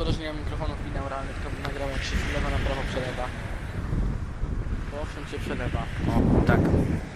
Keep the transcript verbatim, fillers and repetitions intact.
szkoda, że nie mam mikrofonu binauralnych, to bym nagrał jak się z lewa na prawo przelewa. Bo owszem się przelewa. O, tak.